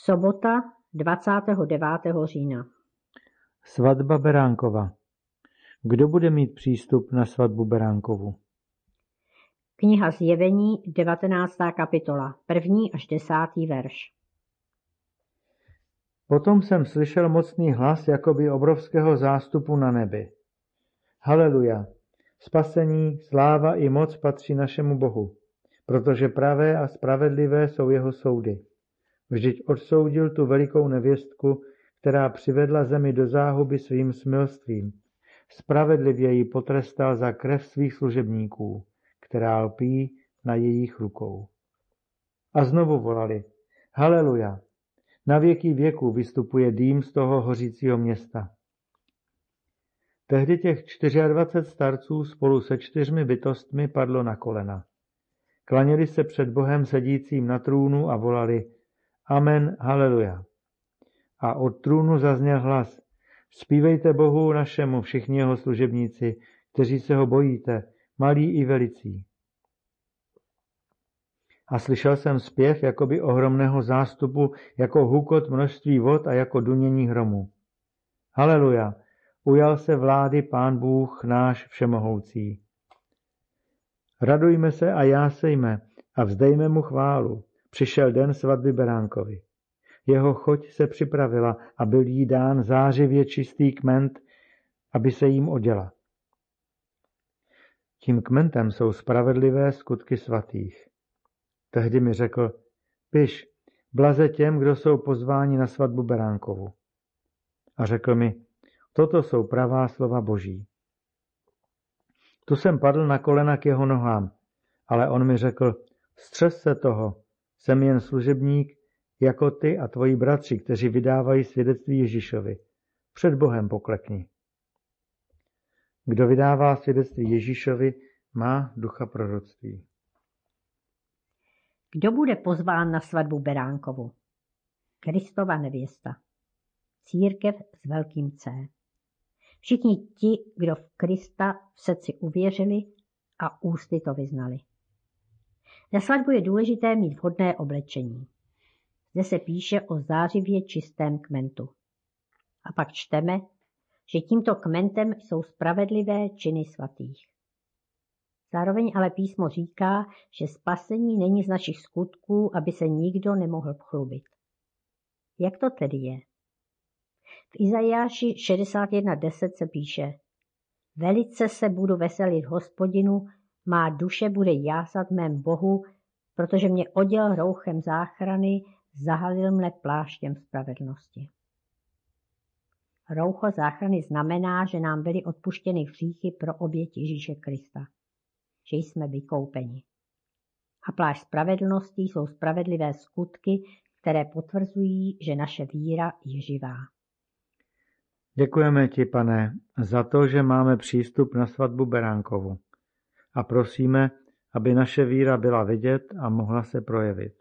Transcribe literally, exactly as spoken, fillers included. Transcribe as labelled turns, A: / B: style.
A: Sobota dvacátého devátého října.
B: Svatba Beránkova. Kdo bude mít přístup na svatbu Beránkovu?
A: Kniha Zjevení, devatenáctá kapitola, první až desátý verš.
B: Potom jsem slyšel mocný hlas jakoby obrovského zástupu na nebi. Haleluja! Spasení, sláva i moc patří našemu Bohu, protože pravé a spravedlivé jsou jeho soudy. Vždyť odsoudil tu velikou nevěstku, která přivedla zemi do záhuby svým smilstvím. Spravedlivě ji potrestal za krev svých služebníků, která lpí na jejich rukou. A znovu volali, haleluja! Na věky věků vystupuje dým z toho hořícího města. Tehdy těch dvacet čtyři starců spolu se čtyřmi bytostmi padlo na kolena. Klaněli se před Bohem sedícím na trůnu a volali Amen, haleluja. A od trůnu zazněl hlas, zpívejte Bohu našemu všichni jeho služebníci, kteří se ho bojíte, malí i velicí. A slyšel jsem zpěv jakoby ohromného zástupu, jako hukot množství vod a jako dunění hromu. Haleluja, ujal se vlády Pán Bůh náš všemohoucí. Radujme se a jásejme a vzdejme mu chválu. Přišel den svatby Beránkovi. Jeho choť se připravila a byl jí dán zářivě čistý kment, aby se jím oděla. Tím kmentem jsou spravedlivé skutky svatých. Tehdy mi řekl, piš, blaze těm, kdo jsou pozváni na svatbu Beránkovu. A řekl mi, toto jsou pravá slova Boží. Tu jsem padl na kolena k jeho nohám, ale on mi řekl, střes se toho, jsem jen služebník, jako ty a tvoji bratři, kteří vydávají svědectví Ježíšovi. Před Bohem poklekni. Kdo vydává svědectví Ježíšovi, má ducha proroctví.
A: Kdo bude pozván na svatbu Beránkovu? Kristova nevěsta. Církev s velkým C. Všichni ti, kdo v Krista v srdci uvěřili a ústy to vyznali. Na svatbu je důležité mít vhodné oblečení. Zde se píše o zářivě čistém kmentu. A pak čteme, že tímto kmentem jsou spravedlivé činy svatých. Zároveň ale písmo říká, že spasení není z našich skutků, aby se nikdo nemohl chlubit. Jak to tedy je? V Izajáši šedesát jedna deset se píše, velice se budu veselit Hospodinu, má duše bude jásat mém Bohu, protože mě oděl rouchem záchrany, zahalil mne pláštěm spravedlnosti. Roucho záchrany znamená, že nám byly odpuštěny hříchy pro oběť Ježíše Krista, že jsme vykoupeni. A plášť spravedlnosti jsou spravedlivé skutky, které potvrzují, že naše víra je živá.
B: Děkujeme ti, Pane, za to, že máme přístup na svatbu Beránkovu a prosíme, aby naše víra byla vidět a mohla se projevit.